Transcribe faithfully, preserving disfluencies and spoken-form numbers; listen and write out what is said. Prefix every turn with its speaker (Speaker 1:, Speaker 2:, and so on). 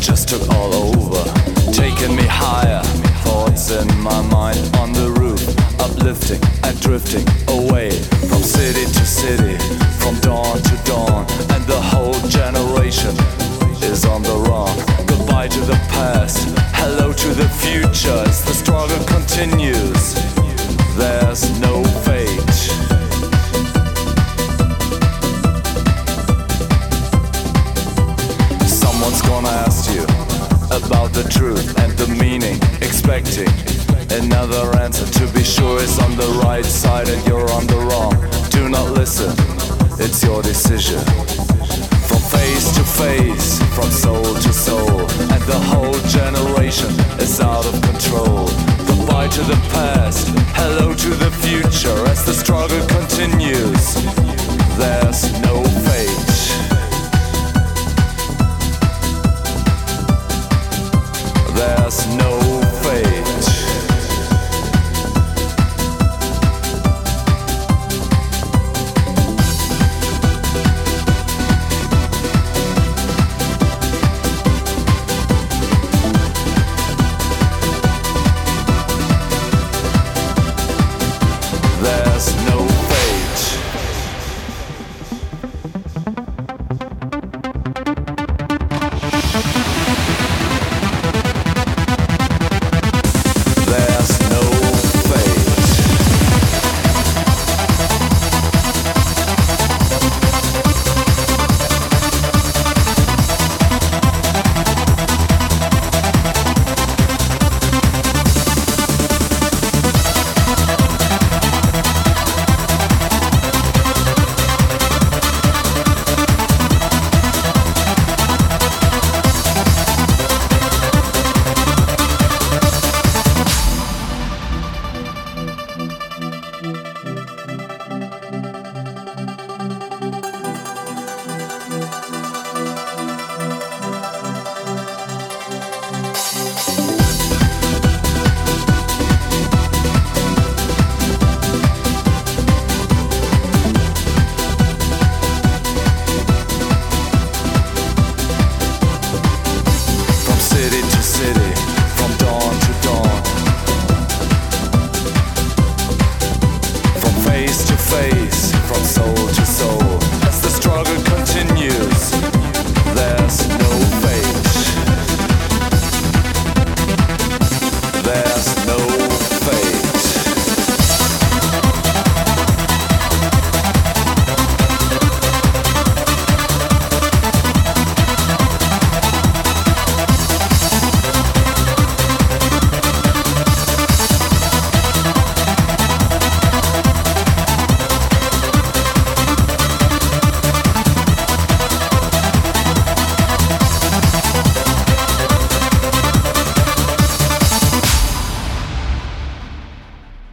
Speaker 1: just took all over, taking me higher. Thoughts in my mind on the roof, uplifting and drifting away from city to city, from dawn to dawn, and the whole generation is on the run. Goodbye to the past, hello to the future. As the struggle continues, there's no fate. Someone's gonna ask you about the truth and the meaning, expecting another answer to be sure is on the right side and you're on the wrong. Do not listen, it's your decision. From face to face, from soul to soul, and the whole generation is out of control. Goodbye to the past, hello to the future. As the struggle continues,